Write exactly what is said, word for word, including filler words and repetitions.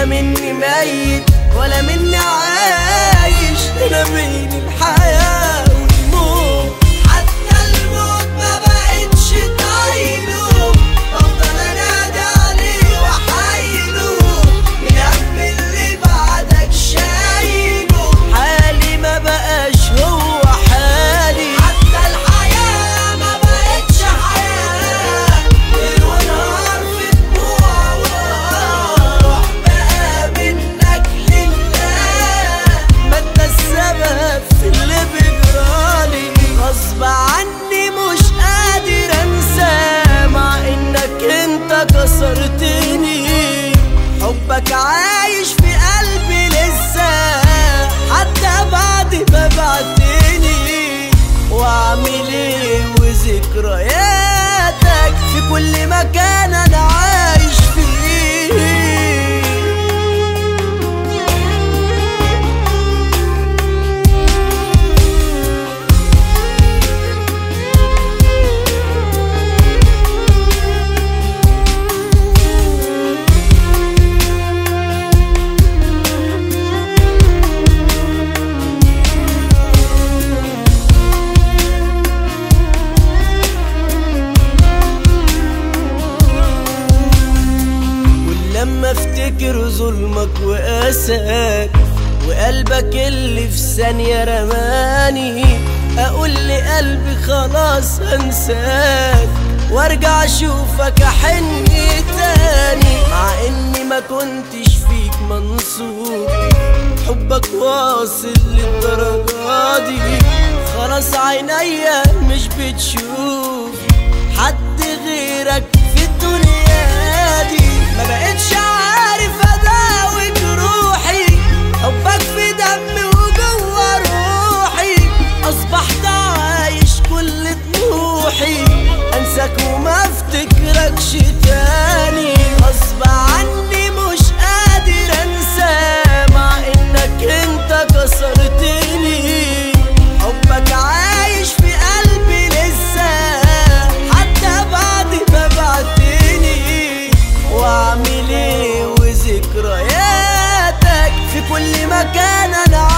لا مني ميت ولا مني عايش، انا بين الحياة والموت. حتى الموت ما بقتش طايله، افضل انادي عليه واحايله، من هم اللي بعدك شايله. حالي ما بقاش هو حالي، حتى الحياة ما بقتش حياة، ليل ونهار في دموع وراح بقى منك لله. ما انت السبب في اللي بيجرالي، غصب عني مش قادر انسى، مع انك انت كسرتني. حبك عايش في قلبي لسه، حتى بعد ما بعتني. واعمل ايه وذكرياتك في كل مكان انا عايش فيه. لما افتكر ظلمك وقاساك وقلبك اللي في ثانية رماني، اقول لقلبي خلاص انساك وارجع اشوفك احن تاني. مع اني ما كنتش فيك منصور، حبك واصل للدرجة دي. خلاص عينيا مش بتشوف حد غيرك في الدنيا دي. ما بقتش عارف اداوي جروحي، حبك في دمي وجوه روحي. اصبحت عايش كل طموحي، انساك وما افتكركش تاني. غصب عني مش قادر انسى، مع انك انت كسرتني. حبك عايش في قلبي لسه، حتى بعد ما بعتني. واعمل ايه وذكرياتك في كل مكان انا